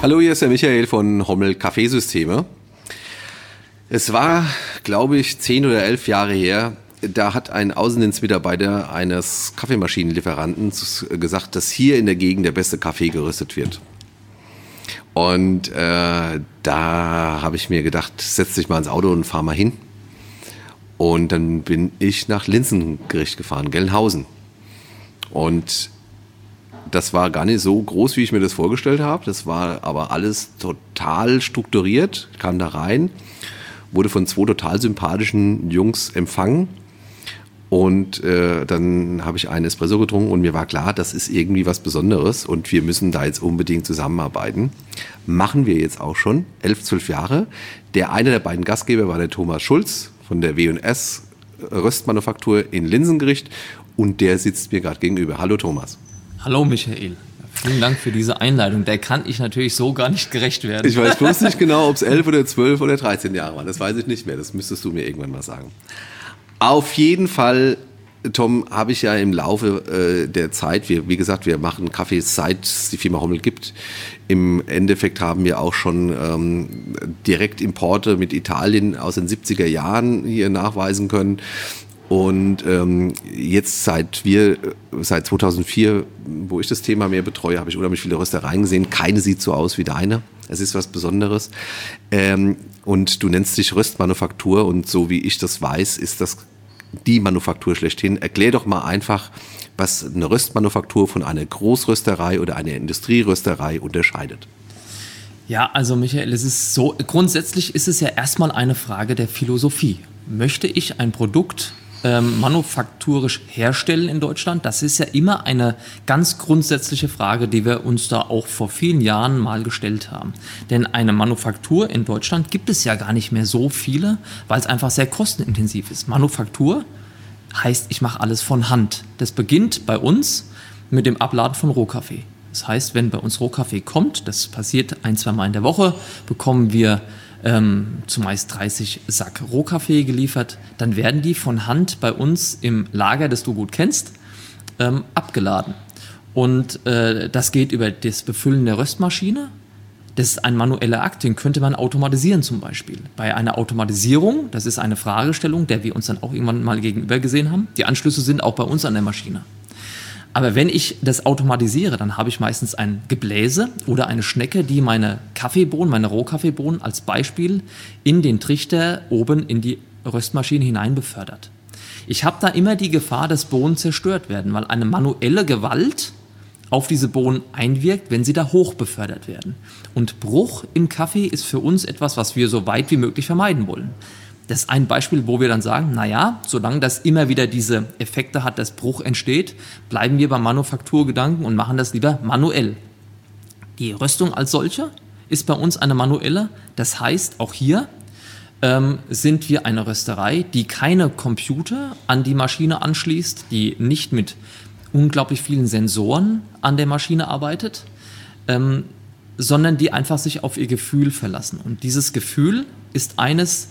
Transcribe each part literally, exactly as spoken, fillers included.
Hallo, hier ist der Michael von Hommel Kaffeesysteme. Es war, glaube ich, zehn oder elf Jahre her, da hat ein Außendienstmitarbeiter eines Kaffeemaschinenlieferanten gesagt, dass hier in der Gegend der beste Kaffee geröstet wird. Und äh, da habe ich mir gedacht, setz dich mal ins Auto und fahr mal hin. Und dann bin ich nach Linsengericht gefahren, Gelnhausen. Und das war gar nicht so groß, wie ich mir das vorgestellt habe. Das war aber alles total strukturiert. Ich kam da rein, wurde von zwei total sympathischen Jungs empfangen. Und äh, dann habe ich einen Espresso getrunken und mir war klar, das ist irgendwie was Besonderes und wir müssen da jetzt unbedingt zusammenarbeiten. Machen wir jetzt auch schon, elf, zwölf Jahre. Der eine der beiden Gastgeber war der Thomas Schulz von der W und S Röstmanufaktur in Linsengericht und der sitzt mir gerade gegenüber. Hallo Thomas. Hallo Michael. Vielen Dank für diese Einleitung. Der kann ich natürlich so gar nicht gerecht werden. Ich weiß bloß nicht genau, ob es elf oder zwölf oder dreizehn Jahre waren. Das weiß ich nicht mehr. Das müsstest du mir irgendwann mal sagen. Auf jeden Fall, Tom, habe ich ja im Laufe äh, der Zeit, wir, wie gesagt, wir machen Kaffee, seit es die Firma Hommel gibt. Im Endeffekt haben wir auch schon ähm, Direktimporte mit Italien aus den siebziger Jahren hier nachweisen können. Und ähm, jetzt seit wir, seit zweitausendvier, wo ich das Thema mehr betreue, habe ich unheimlich viele Röstereien gesehen. Keine sieht so aus wie deine. Es ist was Besonderes. Ähm, und du nennst dich Röstmanufaktur und so wie ich das weiß, ist das die Manufaktur schlechthin. Erklär doch mal einfach, was eine Röstmanufaktur von einer Großrösterei oder einer Industrierösterei unterscheidet. Ja, also Michael, es ist so, grundsätzlich ist es ja erstmal eine Frage der Philosophie. Möchte ich ein Produkt Ähm, manufakturisch herstellen in Deutschland? Das ist ja immer eine ganz grundsätzliche Frage, die wir uns da auch vor vielen Jahren mal gestellt haben. Denn eine Manufaktur in Deutschland gibt es ja gar nicht mehr so viele, weil es einfach sehr kostenintensiv ist. Manufaktur heißt, ich mache alles von Hand. Das beginnt bei uns mit dem Abladen von Rohkaffee. Das heißt, wenn bei uns Rohkaffee kommt, das passiert ein, zwei Mal in der Woche, bekommen wir Ähm, zumeist dreißig Sack Rohkaffee geliefert, dann werden die von Hand bei uns im Lager, das du gut kennst, ähm, abgeladen. Und äh, das geht über das Befüllen der Röstmaschine. Das ist ein manueller Akt, den könnte man automatisieren zum Beispiel. Bei einer Automatisierung, das ist eine Fragestellung, der wir uns dann auch irgendwann mal gegenüber gesehen haben. Die Anschlüsse sind auch bei uns an der Maschine. Aber wenn ich das automatisiere, dann habe ich meistens ein Gebläse oder eine Schnecke, die meine Kaffeebohnen, meine Rohkaffeebohnen als Beispiel in den Trichter oben in die Röstmaschine hinein befördert. Ich habe da immer die Gefahr, dass Bohnen zerstört werden, weil eine manuelle Gewalt auf diese Bohnen einwirkt, wenn sie da hoch befördert werden. Und Bruch im Kaffee ist für uns etwas, was wir so weit wie möglich vermeiden wollen. Das ist ein Beispiel, wo wir dann sagen, naja, solange das immer wieder diese Effekte hat, dass Bruch entsteht, bleiben wir beim Manufakturgedanken und machen das lieber manuell. Die Röstung als solche ist bei uns eine manuelle. Das heißt, auch hier ähm, sind wir eine Rösterei, die keine Computer an die Maschine anschließt, die nicht mit unglaublich vielen Sensoren an der Maschine arbeitet, ähm, sondern die einfach sich auf ihr Gefühl verlassen. Und dieses Gefühl ist eines,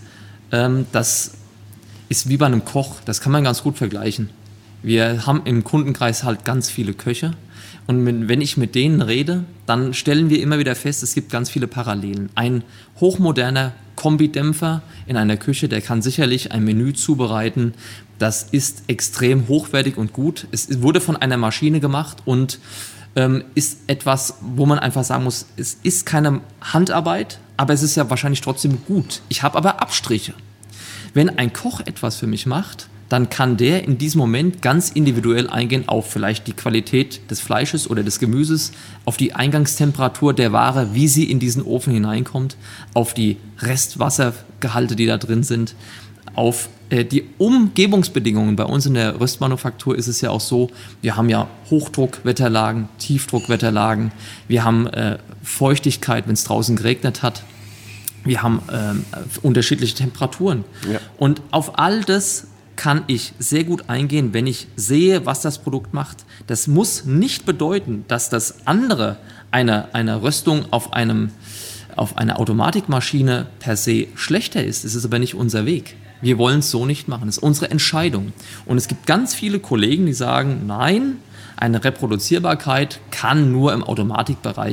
das ist wie bei einem Koch, das kann man ganz gut vergleichen. Wir haben im Kundenkreis halt ganz viele Köche und wenn ich mit denen rede, dann stellen wir immer wieder fest, es gibt ganz viele Parallelen. Ein hochmoderner Kombidämpfer in einer Küche, der kann sicherlich ein Menü zubereiten, das ist extrem hochwertig und gut. Es wurde von einer Maschine gemacht und ähm, ist etwas, wo man einfach sagen muss, es ist keine Handarbeit, aber es ist ja wahrscheinlich trotzdem gut. Ich habe aber Abstriche. Wenn ein Koch etwas für mich macht, dann kann der in diesem Moment ganz individuell eingehen auf vielleicht die Qualität des Fleisches oder des Gemüses, auf die Eingangstemperatur der Ware, wie sie in diesen Ofen hineinkommt, auf die Restwassergehalte, die da drin sind, auf äh, die Umgebungsbedingungen. Bei uns in der Röstmanufaktur ist es ja auch so, wir haben ja Hochdruckwetterlagen, Tiefdruckwetterlagen, wir haben äh, Feuchtigkeit, wenn es draußen geregnet hat, wir haben äh, unterschiedliche Temperaturen. Ja. Und auf all das kann ich sehr gut eingehen, wenn ich sehe, was das Produkt macht. Das muss nicht bedeuten, dass das andere, eine, eine Röstung auf, einem, auf einer Automatikmaschine per se schlechter ist. Es ist aber nicht unser Weg. Wir wollen es so nicht machen. Das ist unsere Entscheidung. Und es gibt ganz viele Kollegen, die sagen, nein, eine Reproduzierbarkeit kann nur im Automatikbereich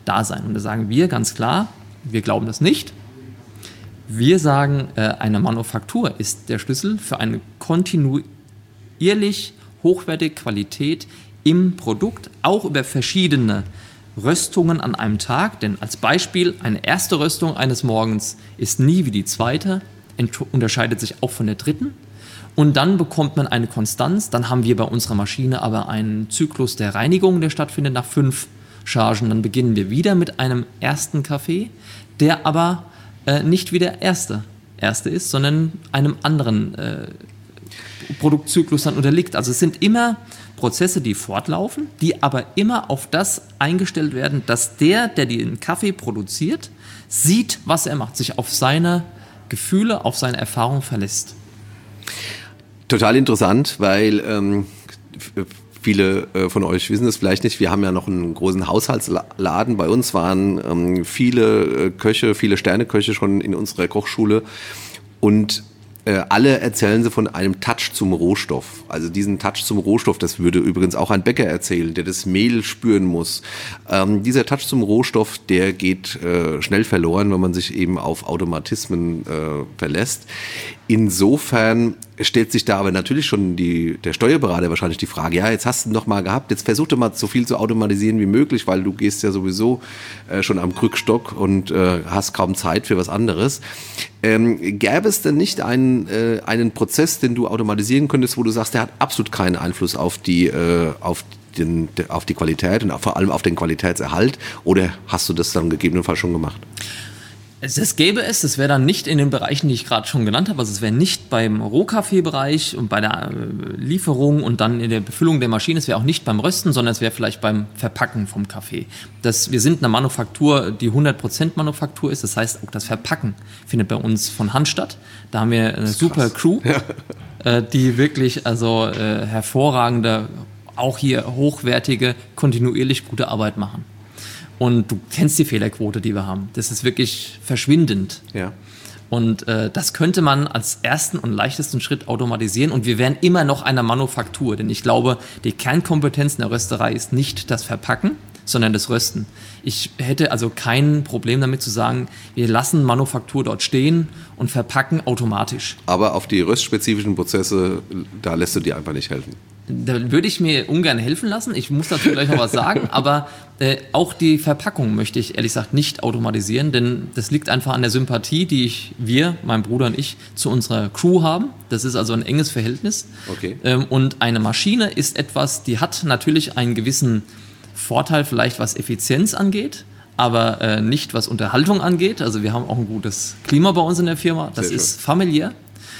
da sein. Und da sagen wir ganz klar, wir glauben das nicht. Wir sagen, äh, eine Manufaktur ist der Schlüssel für eine kontinuierlich hochwertige Qualität im Produkt, auch über verschiedene Röstungen an einem Tag. Denn als Beispiel, eine erste Röstung eines Morgens ist nie wie die zweite, ent- unterscheidet sich auch von der dritten. Und dann bekommt man eine Konstanz. Dann haben wir bei unserer Maschine aber einen Zyklus der Reinigung, der stattfindet nach fünf Chargen. Dann beginnen wir wieder mit einem ersten Kaffee, der aber äh, nicht wie der erste, erste ist, sondern einem anderen äh, Produktzyklus dann unterliegt. Also es sind immer Prozesse, die fortlaufen, die aber immer auf das eingestellt werden, dass der, der den Kaffee produziert, sieht, was er macht, sich auf seine Gefühle, auf seine Erfahrung verlässt. Total interessant, weil ähm, viele äh, von euch wissen es vielleicht nicht, wir haben ja noch einen großen Haushaltsladen. Bei uns waren ähm, viele äh, Köche, viele Sterneköche schon in unserer Kochschule und äh, alle erzählen sie von einem Touch zum Rohstoff. Also diesen Touch zum Rohstoff, das würde übrigens auch ein Bäcker erzählen, der das Mehl spüren muss. Ähm, dieser Touch zum Rohstoff, der geht äh, schnell verloren, wenn man sich eben auf Automatismen äh, verlässt. Insofern stellt sich da aber natürlich schon die, der Steuerberater wahrscheinlich die Frage, ja, jetzt hast du ihn doch mal gehabt, jetzt versuch doch mal so viel zu automatisieren wie möglich, weil du gehst ja sowieso äh, schon am Krückstock und äh, hast kaum Zeit für was anderes. Ähm, gäbe es denn nicht einen, äh, einen Prozess, den du automatisieren könntest, wo du sagst, der hat absolut keinen Einfluss auf die, äh, auf den, auf die Qualität und vor allem auf den Qualitätserhalt, oder hast du das dann gegebenenfalls schon gemacht? Es, es gäbe es, das wäre dann nicht in den Bereichen, die ich gerade schon genannt habe, also es wäre nicht beim Rohkaffeebereich und bei der äh, Lieferung und dann in der Befüllung der Maschine, es wäre auch nicht beim Rösten, sondern es wäre vielleicht beim Verpacken vom Kaffee. Das, wir sind eine Manufaktur, die hundert Prozent Manufaktur ist, das heißt auch das Verpacken findet bei uns von Hand statt. Da haben wir eine super Crew, ja. äh, die wirklich also äh, hervorragende, auch hier hochwertige, kontinuierlich gute Arbeit machen. Und du kennst die Fehlerquote, die wir haben. Das ist wirklich verschwindend. Ja. Und äh, das könnte man als ersten und leichtesten Schritt automatisieren. Und wir wären immer noch eine Manufaktur. Denn ich glaube, die Kernkompetenz in der Rösterei ist nicht das Verpacken, sondern das Rösten. Ich hätte also kein Problem damit zu sagen, wir lassen Manufaktur dort stehen und verpacken automatisch. Aber auf die röstspezifischen Prozesse, da lässt du dir einfach nicht helfen. Da würde ich mir ungern helfen lassen. Ich muss dazu gleich noch was sagen, aber äh, auch die Verpackung möchte ich ehrlich gesagt nicht automatisieren, denn das liegt einfach an der Sympathie, die ich, wir, mein Bruder und ich, zu unserer Crew haben. Das ist also ein enges Verhältnis. Okay. Ähm, und eine Maschine ist etwas, die hat natürlich einen gewissen Vorteil, vielleicht was Effizienz angeht, aber äh, nicht was Unterhaltung angeht. Also wir haben auch ein gutes Klima bei uns in der Firma. Das Sehr ist schön. Familiär.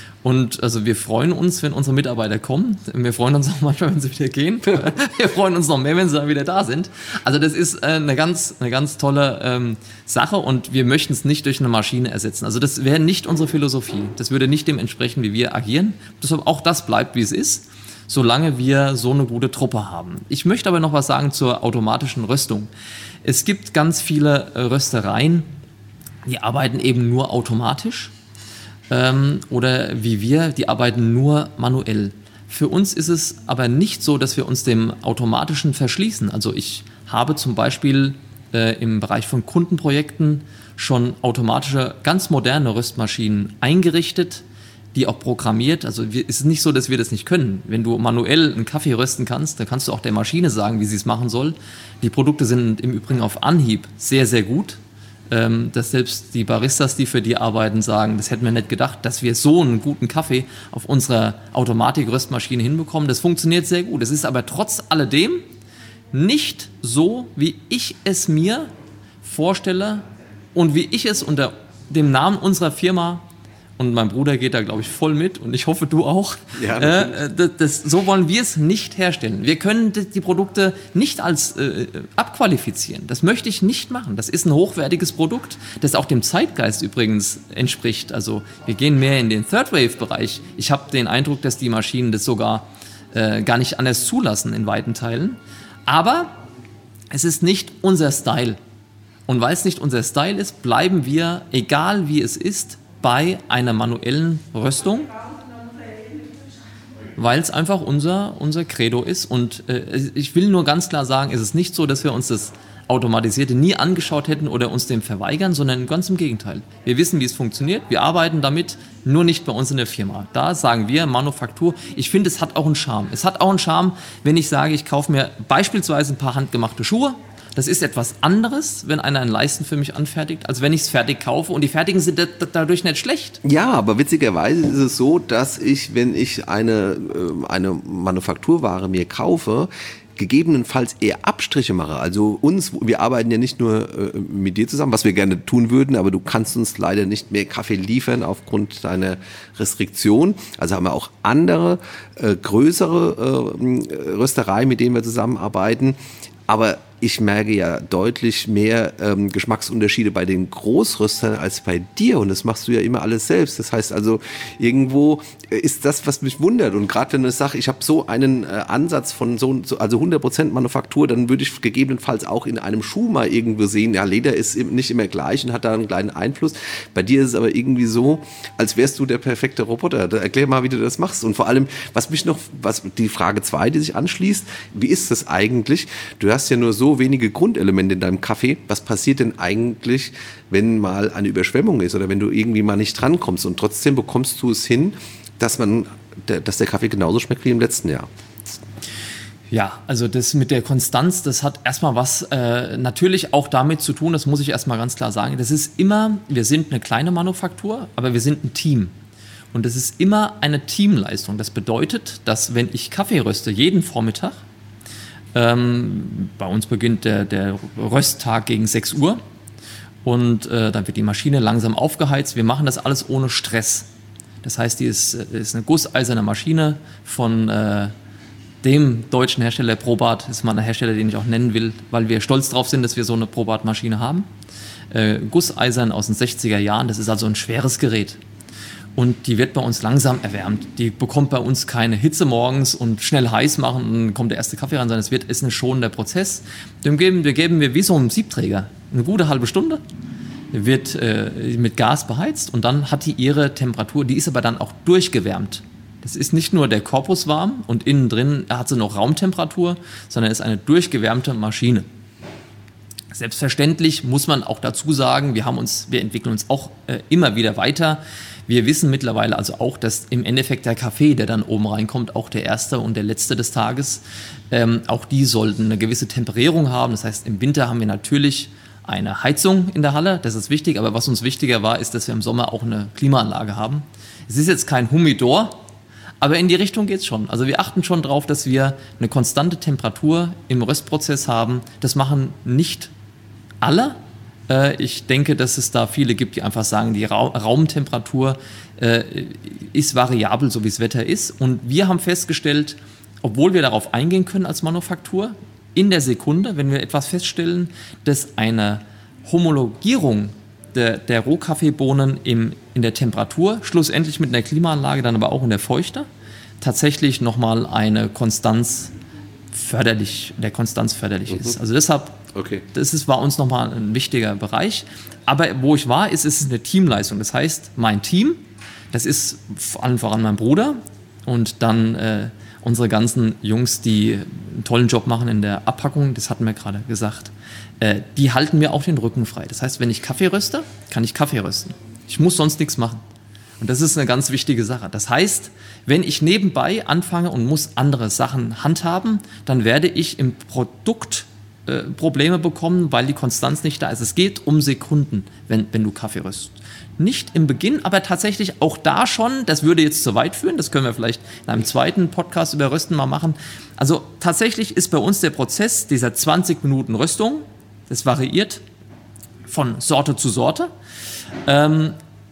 Und also wir freuen uns, wenn unsere Mitarbeiter kommen. Wir freuen uns auch manchmal, wenn sie wieder gehen. Wir freuen uns noch mehr, wenn sie dann wieder da sind. Also das ist äh, eine ganz, eine ganz tolle ähm, Sache und wir möchten es nicht durch eine Maschine ersetzen. Also das wäre nicht unsere Philosophie. Das würde nicht dem entsprechen, wie wir agieren. Deshalb auch das bleibt, wie es ist, solange wir so eine gute Truppe haben. Ich möchte aber noch was sagen zur automatischen Röstung. Es gibt ganz viele äh, Röstereien, die arbeiten eben nur automatisch. Ähm, oder wie wir, die arbeiten nur manuell. Für uns ist es aber nicht so, dass wir uns dem Automatischen verschließen. Also ich habe zum Beispiel äh, im Bereich von Kundenprojekten schon automatische, ganz moderne Röstmaschinen eingerichtet, die auch programmiert. Also wir, es ist nicht so, dass wir das nicht können. Wenn du manuell einen Kaffee rösten kannst, dann kannst du auch der Maschine sagen, wie sie es machen soll. Die Produkte sind im Übrigen auf Anhieb sehr, sehr gut. Dass selbst die Baristas, die für die arbeiten, sagen, das hätten wir nicht gedacht, dass wir so einen guten Kaffee auf unserer Automatik-Röstmaschine hinbekommen. Das funktioniert sehr gut. Es ist aber trotz alledem nicht so, wie ich es mir vorstelle und wie ich es unter dem Namen unserer Firma, und mein Bruder geht da, glaube ich, voll mit und ich hoffe, du auch. Ja, äh, das, das, so wollen wir es nicht herstellen. Wir können die, die Produkte nicht als äh, abqualifizieren. Das möchte ich nicht machen. Das ist ein hochwertiges Produkt, das auch dem Zeitgeist übrigens entspricht. Also wir gehen mehr in den Third-Wave-Bereich. Ich habe den Eindruck, dass die Maschinen das sogar äh, gar nicht anders zulassen in weiten Teilen. Aber es ist nicht unser Style. Und weil es nicht unser Style ist, bleiben wir, egal wie es ist, bei einer manuellen Röstung, weil es einfach unser, unser Credo ist. Und äh, ich will nur ganz klar sagen, es ist nicht so, dass wir uns das Automatisierte nie angeschaut hätten oder uns dem verweigern, sondern ganz im Gegenteil. Wir wissen, wie es funktioniert, wir arbeiten damit, nur nicht bei uns in der Firma. Da sagen wir Manufaktur, ich finde, es hat auch einen Charme. Es hat auch einen Charme, wenn ich sage, ich kaufe mir beispielsweise ein paar handgemachte Schuhe. Das ist etwas anderes, wenn einer einen Leisten für mich anfertigt, als wenn ich es fertig kaufe. Und die fertigen sind dadurch nicht schlecht. Ja, aber witzigerweise ist es so, dass ich, wenn ich eine, eine Manufakturware mir kaufe, gegebenenfalls eher Abstriche mache. Also uns, wir arbeiten ja nicht nur äh, mit dir zusammen, was wir gerne tun würden, aber du kannst uns leider nicht mehr Kaffee liefern aufgrund deiner Restriktion. Also haben wir auch andere, äh, größere äh, Röstereien, mit denen wir zusammenarbeiten. Aber ich merke ja deutlich mehr ähm, Geschmacksunterschiede bei den Großröstern als bei dir. Und das machst du ja immer alles selbst. Das heißt also, irgendwo ist das, was mich wundert. Und gerade wenn du sagst, ich habe so einen äh, Ansatz von so, also hundert Prozent Manufaktur, dann würde ich gegebenenfalls auch in einem Schuh mal irgendwo sehen, ja, Leder ist nicht immer gleich und hat da einen kleinen Einfluss. Bei dir ist es aber irgendwie so, als wärst du der perfekte Roboter. Erklär mal, wie du das machst. Und vor allem, was mich noch, was die Frage zwei, die sich anschließt, wie ist das eigentlich? Du hast ja nur so wenige Grundelemente in deinem Kaffee. Was passiert denn eigentlich, wenn mal eine Überschwemmung ist oder wenn du irgendwie mal nicht drankommst und trotzdem bekommst du es hin, dass man, dass der Kaffee genauso schmeckt wie im letzten Jahr? Ja, also das mit der Konstanz, das hat erstmal was äh, natürlich auch damit zu tun, das muss ich erstmal ganz klar sagen. Das ist immer, wir sind eine kleine Manufaktur, aber wir sind ein Team. Und das ist immer eine Teamleistung. Das bedeutet, dass wenn ich Kaffee röste, jeden Vormittag, Ähm, bei uns beginnt der, der Rösttag gegen sechs Uhr und äh, dann wird die Maschine langsam aufgeheizt. Wir machen das alles ohne Stress. Das heißt, die ist, ist eine gusseiserne Maschine von äh, dem deutschen Hersteller Probart. Das ist mal ein Hersteller, den ich auch nennen will, weil wir stolz drauf sind, dass wir so eine Probart-Maschine haben. Äh, gusseisern aus den sechziger Jahren, das ist also ein schweres Gerät. Und die wird bei uns langsam erwärmt. Die bekommt bei uns keine Hitze morgens und schnell heiß machen und dann kommt der erste Kaffee rein, sondern es wird, ist ein schonender Prozess. Dem geben, wir geben wir wie so einen Siebträger eine gute halbe Stunde. Der wird äh, mit Gas beheizt und dann hat die ihre Temperatur, die ist aber dann auch durchgewärmt. Das ist nicht nur der Korpus warm und innen drin hat sie noch Raumtemperatur, sondern ist eine durchgewärmte Maschine. Selbstverständlich muss man auch dazu sagen, wir haben uns, wir entwickeln uns auch äh, immer wieder weiter. Wir wissen mittlerweile also auch, dass im Endeffekt der Kaffee, der dann oben reinkommt, auch der erste und der letzte des Tages, ähm, auch die sollten eine gewisse Temperierung haben. Das heißt, im Winter haben wir natürlich eine Heizung in der Halle, das ist wichtig, aber was uns wichtiger war, ist, dass wir im Sommer auch eine Klimaanlage haben. Es ist jetzt kein Humidor, aber in die Richtung geht es schon. Also wir achten schon darauf, dass wir eine konstante Temperatur im Röstprozess haben. Das machen nicht alle. Ich denke, dass es da viele gibt, die einfach sagen, die Ra- Raumtemperatur äh, ist variabel, so wie das Wetter ist. Und wir haben festgestellt, obwohl wir darauf eingehen können als Manufaktur, in der Sekunde, wenn wir etwas feststellen, dass eine Homologierung der, der Rohkaffeebohnen im, in der Temperatur, schlussendlich mit einer Klimaanlage, dann aber auch in der Feuchte, tatsächlich nochmal eine Konstanz förderlich, der Konstanz förderlich mhm. ist. Also deshalb, okay. das ist, war uns nochmal ein wichtiger Bereich. Aber wo ich war, ist es eine Teamleistung. Das heißt, mein Team, das ist vor allem voran mein Bruder und dann äh, unsere ganzen Jungs, die einen tollen Job machen in der Abpackung, das hatten wir gerade gesagt, äh, die halten mir auch den Rücken frei. Das heißt, wenn ich Kaffee röste, kann ich Kaffee rösten. Ich muss sonst nichts machen. Und das ist eine ganz wichtige Sache. Das heißt, wenn ich nebenbei anfange und muss andere Sachen handhaben, dann werde ich im Produkt äh, Probleme bekommen, weil die Konstanz nicht da ist. Es geht um Sekunden, wenn, wenn du Kaffee röstest. Nicht im Beginn, aber tatsächlich auch da schon, das würde jetzt zu weit führen, das können wir vielleicht in einem zweiten Podcast über Rösten mal machen. Also tatsächlich ist bei uns der Prozess dieser zwanzig Minuten Röstung, das variiert von Sorte zu Sorte. Ähm,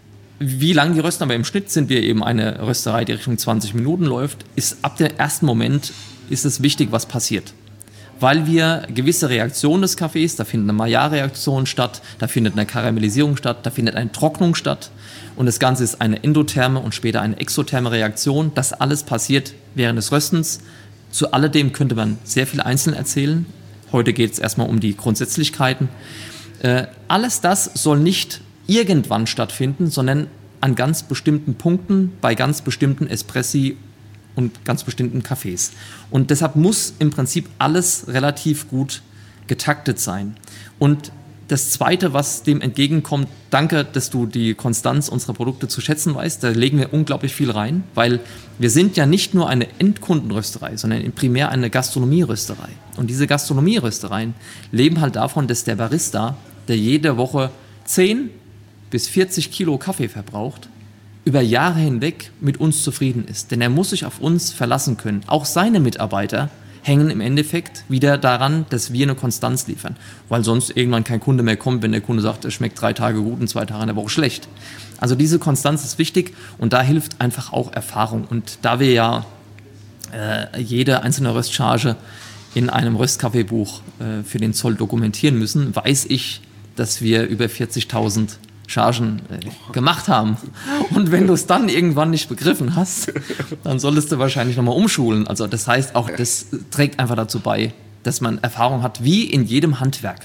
Wie lange die rösten, aber im Schnitt sind wir eben eine Rösterei, die Richtung zwanzig Minuten läuft, ist ab dem ersten Moment ist es wichtig, was passiert. Weil wir gewisse Reaktionen des Kaffees, da findet eine Maillard-Reaktion statt, da findet eine Karamellisierung statt, da findet eine Trocknung statt und das Ganze ist eine endotherme und später eine exotherme Reaktion. Das alles passiert während des Röstens. Zu alledem könnte man sehr viel einzeln erzählen. Heute geht es erstmal um die Grundsätzlichkeiten. Äh, alles das soll nicht irgendwann stattfinden, sondern an ganz bestimmten Punkten, bei ganz bestimmten Espressi und ganz bestimmten Kaffees. Und deshalb muss im Prinzip alles relativ gut getaktet sein. Und das Zweite, was dem entgegenkommt, danke, dass du die Konstanz unserer Produkte zu schätzen weißt, da legen wir unglaublich viel rein, weil wir sind ja nicht nur eine Endkundenrösterei, sondern primär eine Gastronomierösterei. Und diese Gastronomieröstereien leben halt davon, dass der Barista, der jede Woche zehn bis vierzig Kilo Kaffee verbraucht, über Jahre hinweg mit uns zufrieden ist. Denn er muss sich auf uns verlassen können. Auch seine Mitarbeiter hängen im Endeffekt wieder daran, dass wir eine Konstanz liefern. Weil sonst irgendwann kein Kunde mehr kommt, wenn der Kunde sagt, es schmeckt drei Tage gut und zwei Tage in der Woche schlecht. Also diese Konstanz ist wichtig und da hilft einfach auch Erfahrung. Und da wir ja äh, jede einzelne Röstcharge in einem Röstkaffeebuch äh, für den Zoll dokumentieren müssen, weiß ich, dass wir über vierzigtausend Chargen äh, gemacht haben. Und wenn du es dann irgendwann nicht begriffen hast, dann solltest du wahrscheinlich nochmal umschulen. Also das heißt, auch das trägt einfach dazu bei, dass man Erfahrung hat, wie in jedem Handwerk.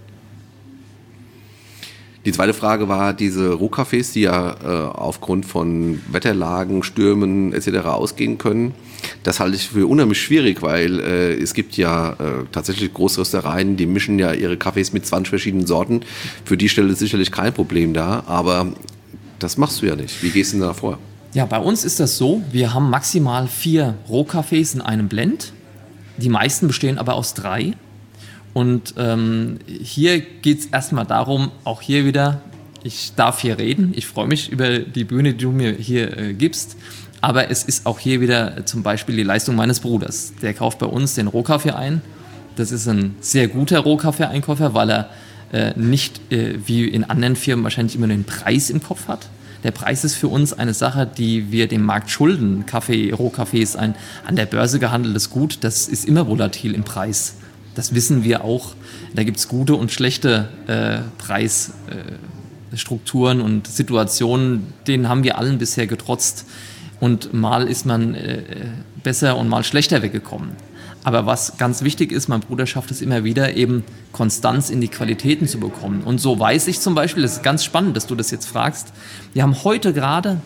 Die zweite Frage war diese Rohkaffees, die ja äh, aufgrund von Wetterlagen, Stürmen et cetera ausgehen können. Das halte ich für unheimlich schwierig, weil äh, es gibt ja äh, tatsächlich Großröstereien, die mischen ja ihre Kaffees mit zwanzig verschiedenen Sorten. Für die stellt es sicherlich kein Problem dar, aber das machst du ja nicht. Wie gehst du denn da vor? Ja, bei uns ist das so, wir haben maximal vier Rohkaffees in einem Blend. Die meisten bestehen aber aus drei. Und ähm, hier geht es erstmal darum, auch hier wieder, ich darf hier reden, ich freue mich über die Bühne, die du mir hier äh, gibst, aber es ist auch hier wieder zum Beispiel die Leistung meines Bruders. Der kauft bei uns den Rohkaffee ein. Das ist ein sehr guter Rohkaffee-Einkäufer, weil er äh, nicht äh, wie in anderen Firmen wahrscheinlich immer den Preis im Kopf hat. Der Preis ist für uns eine Sache, die wir dem Markt schulden. Kaffee, Rohkaffee ist ein an der Börse gehandeltes Gut, das ist immer volatil im Preis. Das wissen wir auch. Da gibt es gute und schlechte äh, Preisstrukturen äh, und Situationen, denen haben wir allen bisher getrotzt. Und mal ist man äh, besser und mal schlechter weggekommen. Aber was ganz wichtig ist, mein Bruder schafft es immer wieder, eben Konstanz in die Qualitäten zu bekommen. Und so weiß ich zum Beispiel, das ist ganz spannend, dass du das jetzt fragst, wir haben heute gerade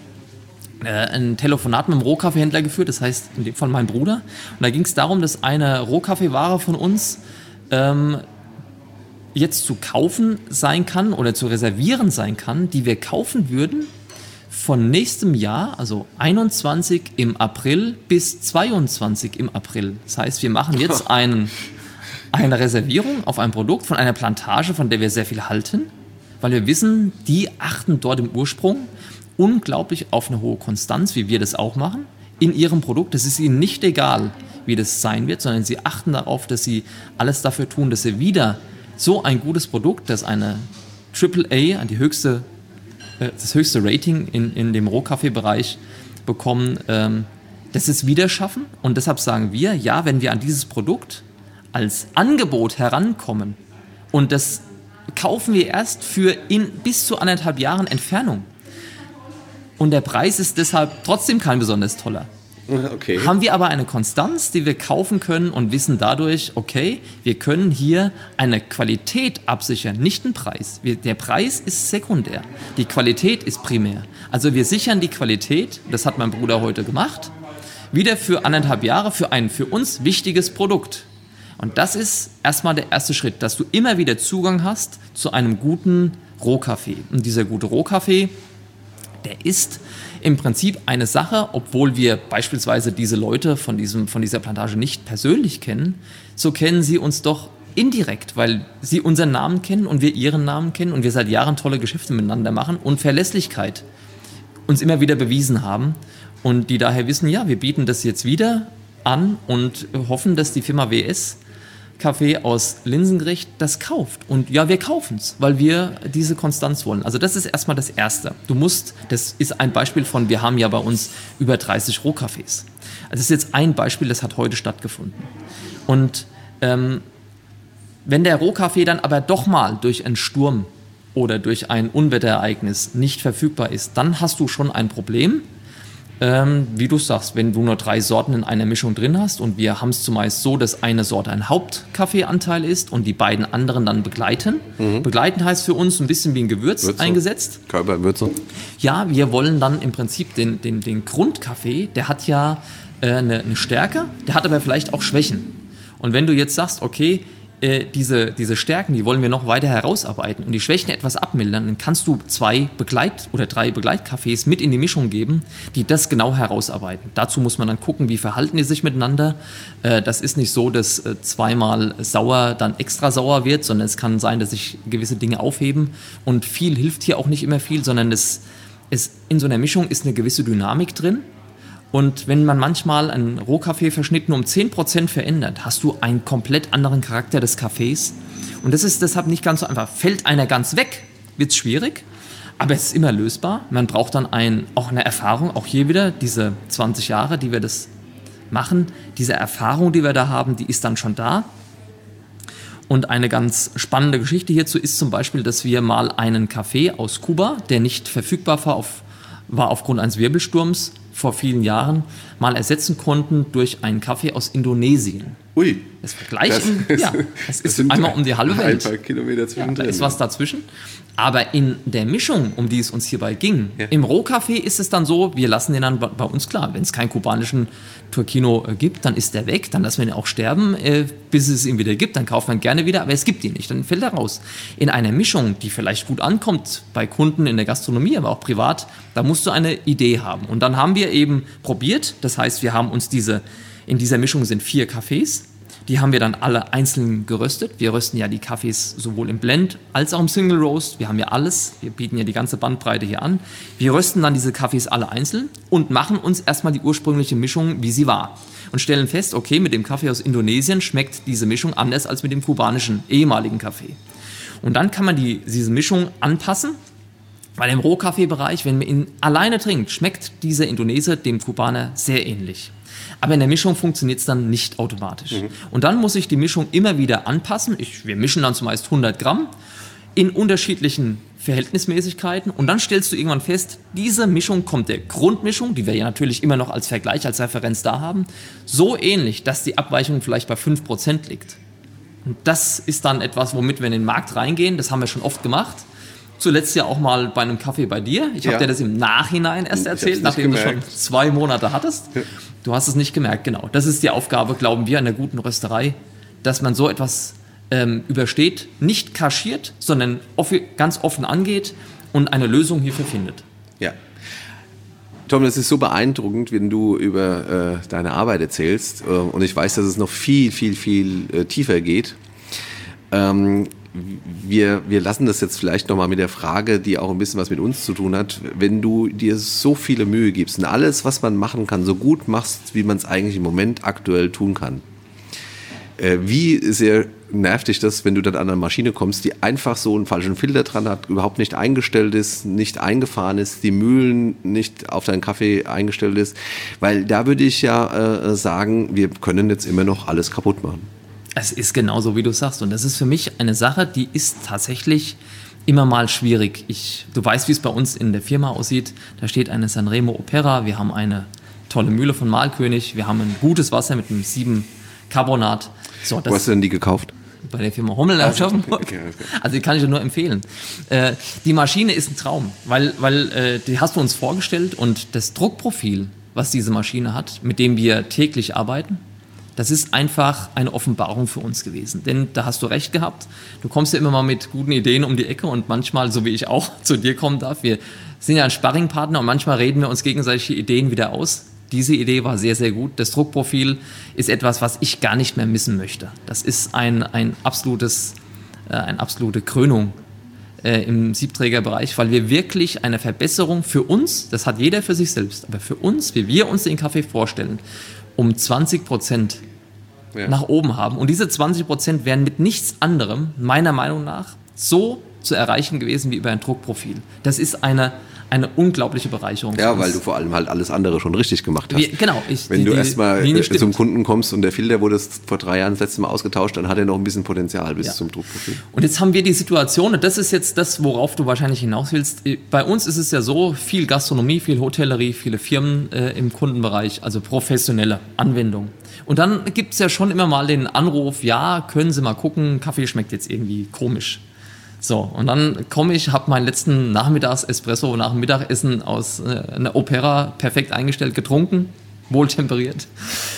ein Telefonat mit einem Rohkaffeehändler geführt, das heißt in dem Fall mein Bruder. Und da ging es darum, dass eine Rohkaffeeware von uns ähm, jetzt zu kaufen sein kann oder zu reservieren sein kann, die wir kaufen würden von nächstem Jahr, also einundzwanzig im April bis zweiundzwanzig im April. Das heißt, wir machen jetzt einen, eine Reservierung auf ein Produkt von einer Plantage, von der wir sehr viel halten, weil wir wissen, die achten dort im Ursprung unglaublich auf eine hohe Konstanz, wie wir das auch machen, in ihrem Produkt. Es ist ihnen nicht egal, wie das sein wird, sondern sie achten darauf, dass sie alles dafür tun, dass sie wieder so ein gutes Produkt, das eine Triple A, die höchste, das höchste Rating in, in dem Rohkaffeebereich bekommen, ähm, dass sie es wieder schaffen. Und deshalb sagen wir, ja, wenn wir an dieses Produkt als Angebot herankommen und das kaufen wir erst für in bis zu anderthalb Jahren Entfernung, und der Preis ist deshalb trotzdem kein besonders toller. Okay. Haben wir aber eine Konstanz, die wir kaufen können und wissen dadurch, okay, wir können hier eine Qualität absichern, nicht einen Preis. Wir, der Preis ist sekundär, die Qualität ist primär. Also wir sichern die Qualität, das hat mein Bruder heute gemacht, wieder für anderthalb Jahre für ein für uns wichtiges Produkt. Und das ist erstmal der erste Schritt, dass du immer wieder Zugang hast zu einem guten Rohkaffee. Und dieser gute Rohkaffee, der ist im Prinzip eine Sache, obwohl wir beispielsweise diese Leute von, diesem, von dieser Plantage nicht persönlich kennen, so kennen sie uns doch indirekt, weil sie unseren Namen kennen und wir ihren Namen kennen und wir seit Jahren tolle Geschäfte miteinander machen und Verlässlichkeit uns immer wieder bewiesen haben und die daher wissen, ja, wir bieten das jetzt wieder an und hoffen, dass die Firma W S Kaffee aus Linsengericht das kauft. Und ja, wir kaufen es, weil wir diese Konstanz wollen. Also das ist erstmal das Erste. Du musst, das ist ein Beispiel von, wir haben ja bei uns über dreißig Rohkaffees. Also das ist jetzt ein Beispiel, das hat heute stattgefunden. Und ähm, wenn der Rohkaffee dann aber doch mal durch einen Sturm oder durch ein Unwetterereignis nicht verfügbar ist, dann hast du schon ein Problem. Ähm, wie du sagst, wenn du nur drei Sorten in einer Mischung drin hast und wir haben es zumeist so, dass eine Sorte ein Hauptkaffeeanteil ist und die beiden anderen dann begleiten. Mhm. Begleiten heißt für uns ein bisschen wie ein Gewürz Würze. eingesetzt. Körperwürze. Ja, wir wollen dann im Prinzip den, den, den Grundkaffee, der hat ja äh, eine, eine Stärke, der hat aber vielleicht auch Schwächen. Und wenn du jetzt sagst, okay, äh, diese, diese Stärken, die wollen wir noch weiter herausarbeiten und die Schwächen etwas abmildern, dann kannst du zwei Begleit- oder drei Begleitkaffees mit in die Mischung geben, die das genau herausarbeiten. Dazu muss man dann gucken, wie verhalten die sich miteinander. Äh, das ist nicht so, dass äh, zweimal sauer dann extra sauer wird, sondern es kann sein, dass sich gewisse Dinge aufheben und viel hilft hier auch nicht immer viel, sondern es, es in so einer Mischung ist eine gewisse Dynamik drin. Und wenn man manchmal einen Rohkaffee-Verschnitt nur um zehn Prozent verändert, hast du einen komplett anderen Charakter des Kaffees. Und das ist deshalb nicht ganz so einfach. Fällt einer ganz weg, wird es schwierig, aber es ist immer lösbar. Man braucht dann ein, auch eine Erfahrung, auch hier wieder diese zwanzig Jahre, die wir das machen. Diese Erfahrung, die wir da haben, die ist dann schon da. Und eine ganz spannende Geschichte hierzu ist zum Beispiel, dass wir mal einen Kaffee aus Kuba, der nicht verfügbar war, auf, war aufgrund eines Wirbelsturms, vor vielen Jahren mal ersetzen konnten durch einen Kaffee aus Indonesien. Ui. Das Vergleich, das, im, ja, das ist das einmal um die halbe Welt. Ein paar Kilometer zwischendrin. Ja, da ist was dazwischen. Aber in der Mischung, um die es uns hierbei ging, ja. im Rohkaffee ist es dann so, wir lassen den dann bei uns klar. Wenn es keinen kubanischen Turquino äh, gibt, dann ist der weg. Dann lassen wir ihn auch sterben, äh, bis es ihn wieder gibt. Dann kauft man gerne wieder, aber es gibt ihn nicht. Dann fällt er raus. In einer Mischung, die vielleicht gut ankommt bei Kunden in der Gastronomie, aber auch privat, da musst du eine Idee haben. Und dann haben wir eben probiert. Das heißt, wir haben uns diese, in dieser Mischung sind vier Kaffees. Die haben wir dann alle einzeln geröstet. Wir rösten ja die Kaffees sowohl im Blend als auch im Single Roast. Wir haben ja alles. Wir bieten ja die ganze Bandbreite hier an. Wir rösten dann diese Kaffees alle einzeln und machen uns erstmal die ursprüngliche Mischung, wie sie war. Und stellen fest, okay, mit dem Kaffee aus Indonesien schmeckt diese Mischung anders als mit dem kubanischen ehemaligen Kaffee. Und dann kann man die, diese Mischung anpassen. Weil im Rohkaffeebereich, wenn man ihn alleine trinkt, schmeckt dieser Indonesier dem Kubaner sehr ähnlich. Aber in der Mischung funktioniert es dann nicht automatisch. Mhm. Und dann muss ich die Mischung immer wieder anpassen. Ich, wir mischen dann zumeist hundert Gramm in unterschiedlichen Verhältnismäßigkeiten. Und dann stellst du irgendwann fest, diese Mischung kommt der Grundmischung, die wir ja natürlich immer noch als Vergleich, als Referenz da haben, so ähnlich, dass die Abweichung vielleicht bei fünf Prozent liegt. Und das ist dann etwas, womit wir in den Markt reingehen. Das haben wir schon oft gemacht. Zuletzt ja auch mal bei einem Kaffee bei dir. Ich habe ja. dir das im Nachhinein erst erzählt, nachdem gemerkt. du schon zwei Monate hattest. Ja. Du hast es nicht gemerkt, genau. Das ist die Aufgabe, glauben wir, einer guten Rösterei, dass man so etwas ähm, übersteht, nicht kaschiert, sondern offi- ganz offen angeht und eine Lösung hierfür findet. Ja. Tom, das ist so beeindruckend, wenn du über äh, deine Arbeit erzählst. Äh, und ich weiß, dass es noch viel, viel, viel äh, tiefer geht. Ähm, Wir, wir lassen das jetzt vielleicht nochmal mit der Frage, die auch ein bisschen was mit uns zu tun hat. Wenn du dir so viele Mühe gibst und alles, was man machen kann, so gut machst, wie man es eigentlich im Moment aktuell tun kann, äh, wie sehr nervt dich das, wenn du dann an eine Maschine kommst, die einfach so einen falschen Filter dran hat, überhaupt nicht eingestellt ist, nicht eingefahren ist, die Mühlen nicht auf deinen Kaffee eingestellt ist? Weil da würde ich ja äh, sagen, wir können jetzt immer noch alles kaputt machen. Es ist genauso, wie du sagst. Und das ist für mich eine Sache, die ist tatsächlich immer mal schwierig. Ich, du weißt, wie es bei uns in der Firma aussieht. Da steht eine Sanremo Opera. Wir haben eine tolle Mühle von Malkönig. Wir haben ein gutes Wasser mit einem sieben Carbonat. So, Wo hast du denn die gekauft? Bei der Firma Hommel in Aschaffenburg. Okay, okay. Also die kann ich dir nur empfehlen. Äh, die Maschine ist ein Traum, weil, weil äh, die hast du uns vorgestellt und das Druckprofil, was diese Maschine hat, mit dem wir täglich arbeiten, das ist einfach eine Offenbarung für uns gewesen. Denn da hast du recht gehabt. Du kommst ja immer mal mit guten Ideen um die Ecke und manchmal, so wie ich auch, zu dir kommen darf. Wir sind ja ein Sparringpartner und manchmal reden wir uns gegenseitige Ideen wieder aus. Diese Idee war sehr, sehr gut. Das Druckprofil ist etwas, was ich gar nicht mehr missen möchte. Das ist ein, ein absolutes, äh, eine absolute Krönung äh, im Siebträgerbereich, weil wir wirklich eine Verbesserung für uns, das hat jeder für sich selbst, aber für uns, wie wir uns den Kaffee vorstellen, um zwanzig Prozent ja. nach oben haben. Und diese zwanzig Prozent wären mit nichts anderem, meiner Meinung nach, so zu erreichen gewesen wie über ein Druckprofil. Das ist eine, eine unglaubliche Bereicherung. Ja, weil du vor allem halt alles andere schon richtig gemacht hast. Wie, genau. Ich, Wenn die, du erstmal die zum Kunden kommst und der Filter wurde vor drei Jahren das letzte Mal ausgetauscht, dann hat er noch ein bisschen Potenzial bis ja. zum Druckprofil. Und jetzt haben wir die Situation, und das ist jetzt das, worauf du wahrscheinlich hinaus willst. Bei uns ist es ja so, viel Gastronomie, viel Hotellerie, viele Firmen äh, im Kundenbereich, also professionelle Anwendung. Und dann gibt es ja schon immer mal den Anruf, ja, können Sie mal gucken, Kaffee schmeckt jetzt irgendwie komisch. So, und dann komme ich, habe meinen letzten Nachmittags-Espresso nach dem Mittagessen aus äh, einer Opera perfekt eingestellt, getrunken, wohltemperiert.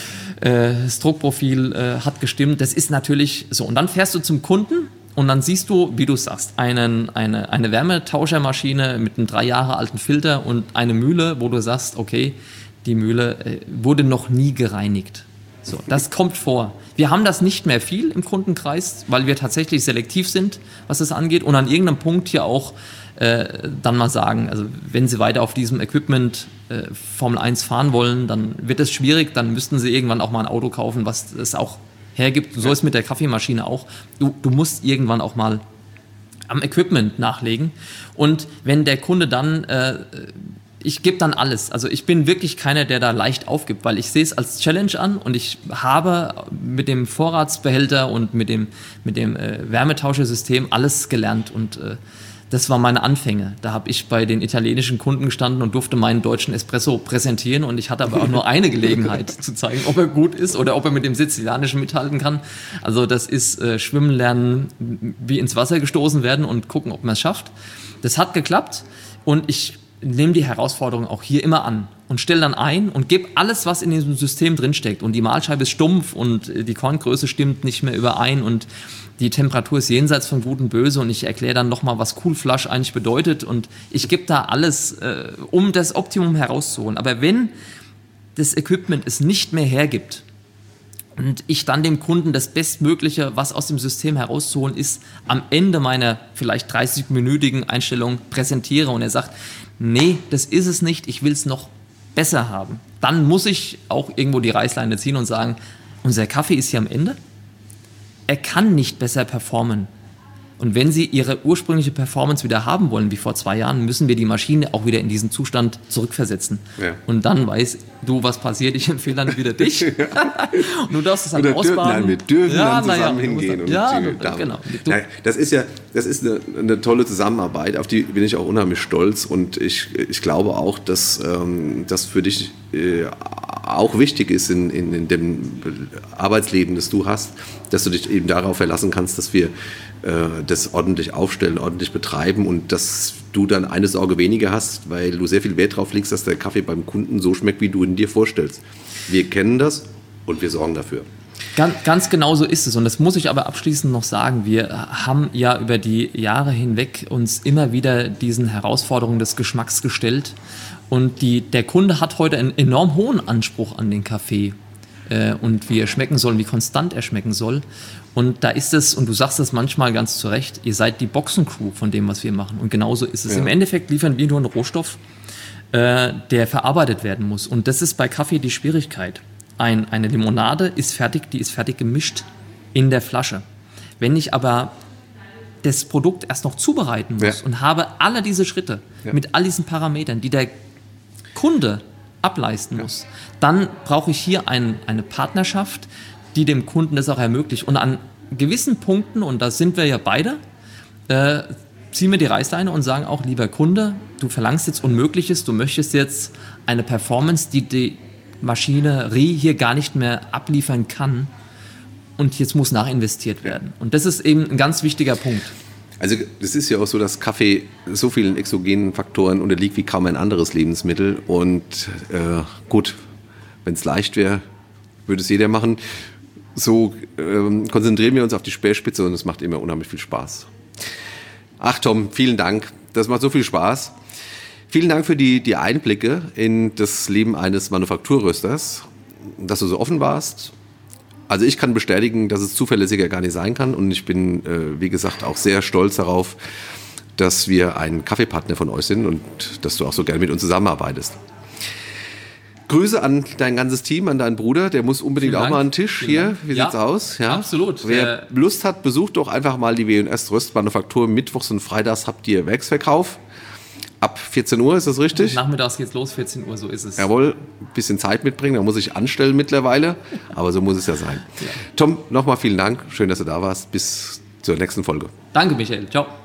äh, das Druckprofil äh, hat gestimmt. Das ist natürlich so. Und dann fährst du zum Kunden und dann siehst du, wie du sagst, einen, eine, eine Wärmetauschermaschine mit einem drei Jahre alten Filter und eine Mühle, wo du sagst, okay, die Mühle äh, wurde noch nie gereinigt. So, das kommt vor. Wir haben das nicht mehr viel im Kundenkreis, weil wir tatsächlich selektiv sind, was das angeht und an irgendeinem Punkt hier auch äh, dann mal sagen, also wenn Sie weiter auf diesem Equipment äh, Formel eins fahren wollen, dann wird es schwierig, dann müssten Sie irgendwann auch mal ein Auto kaufen, was es auch hergibt. So ist mit der Kaffeemaschine auch. Du, du musst irgendwann auch mal am Equipment nachlegen und wenn der Kunde dann äh, ich gebe dann alles. Also ich bin wirklich keiner, der da leicht aufgibt, weil ich sehe es als Challenge an und ich habe mit dem Vorratsbehälter und mit dem, mit dem äh, Wärmetauschersystem alles gelernt und äh, das waren meine Anfänge. Da habe ich bei den italienischen Kunden gestanden und durfte meinen deutschen Espresso präsentieren und ich hatte aber auch nur eine Gelegenheit zu zeigen, ob er gut ist oder ob er mit dem Sizilianischen mithalten kann. Also das ist äh, Schwimmen lernen, wie ins Wasser gestoßen werden und gucken, ob man es schafft. Das hat geklappt und ich nehme die Herausforderung auch hier immer an und stelle dann ein und gebe alles, was in diesem System drinsteckt. Und die Mahlscheibe ist stumpf und die Korngröße stimmt nicht mehr überein und die Temperatur ist jenseits von Gut und Böse und ich erkläre dann nochmal, was Cool Flush eigentlich bedeutet und ich gebe da alles, äh, um das Optimum herauszuholen. Aber wenn das Equipment es nicht mehr hergibt, und ich dann dem Kunden das Bestmögliche, was aus dem System herauszuholen ist, am Ende meiner vielleicht dreißig-minütigen Einstellung präsentiere und er sagt, nee, das ist es nicht, ich will es noch besser haben. Dann muss ich auch irgendwo die Reißleine ziehen und sagen, unser Kaffee ist hier am Ende. Er kann nicht besser performen. Und wenn Sie Ihre ursprüngliche Performance wieder haben wollen, wie vor zwei Jahren, müssen wir die Maschine auch wieder in diesen Zustand zurückversetzen. Ja. Und dann weißt du, was passiert. Ich empfehle dann wieder dich. Und du darfst es dann ausbaden. Nein, wir dürfen ja, dann zusammen ja, hingehen. Und ja, und genau. Ja, das ist ja das ist eine, eine tolle Zusammenarbeit, auf die bin ich auch unheimlich stolz. Und ich, ich glaube auch, dass ähm, das für dich äh, auch wichtig ist in, in, in dem Arbeitsleben, das du hast, dass du dich eben darauf verlassen kannst, dass wir das ordentlich aufstellen, ordentlich betreiben und dass du dann eine Sorge weniger hast, weil du sehr viel Wert darauf legst, dass der Kaffee beim Kunden so schmeckt, wie du ihn dir vorstellst. Wir kennen das und wir sorgen dafür. Ganz, ganz genau so ist es und das muss ich aber abschließend noch sagen. Wir haben ja über die Jahre hinweg uns immer wieder diesen Herausforderungen des Geschmacks gestellt und die, der Kunde hat heute einen enorm hohen Anspruch an den Kaffee äh, und wie er schmecken soll, wie konstant er schmecken soll. Und da ist es, und du sagst es manchmal ganz zu Recht, ihr seid die Boxencrew von dem, was wir machen. Und genauso ist es. Ja. Im Endeffekt liefern wir nur einen Rohstoff, äh, der verarbeitet werden muss. Und das ist bei Kaffee die Schwierigkeit. Ein, eine Limonade ist fertig, die ist fertig gemischt in der Flasche. Wenn ich aber das Produkt erst noch zubereiten muss ja. und habe alle diese Schritte ja. mit all diesen Parametern, die der Kunde ableisten ja. muss, dann brauche ich hier ein, eine Partnerschaft, die dem Kunden das auch ermöglicht. Und an gewissen Punkten, und da sind wir ja beide, äh, ziehen wir die Reißleine und sagen auch, lieber Kunde, du verlangst jetzt Unmögliches, du möchtest jetzt eine Performance, die die Maschinerie hier gar nicht mehr abliefern kann und jetzt muss nachinvestiert werden. Und das ist eben ein ganz wichtiger Punkt. Also es ist ja auch so, dass Kaffee so vielen exogenen Faktoren unterliegt wie kaum ein anderes Lebensmittel und äh, gut, wenn es leicht wäre, würde es jeder machen. So ähm, konzentrieren wir uns auf die Speerspitze und es macht immer unheimlich viel Spaß. Ach Tom, vielen Dank. Das macht so viel Spaß. Vielen Dank für die, die Einblicke in das Leben eines Manufakturrösters, dass du so offen warst. Also ich kann bestätigen, dass es zuverlässiger gar nicht sein kann und ich bin, äh, wie gesagt, auch sehr stolz darauf, dass wir ein Kaffeepartner von euch sind und dass du auch so gerne mit uns zusammenarbeitest. Grüße an dein ganzes Team, an deinen Bruder. Der muss unbedingt auch mal einen Tisch Vielen hier. Dank. Wie ja, sieht's aus? Ja, absolut. Wer Lust hat, besucht doch einfach mal die W und S Röstmanufaktur. Mittwochs und Freitags habt ihr Werksverkauf. Ab vierzehn Uhr, ist das richtig? Nachmittags geht's los, vierzehn Uhr, so ist es. Jawohl, ein bisschen Zeit mitbringen, da muss ich anstellen mittlerweile. Aber so muss es ja sein. Ja. Tom, nochmal vielen Dank. Schön, dass du da warst. Bis zur nächsten Folge. Danke, Michael. Ciao.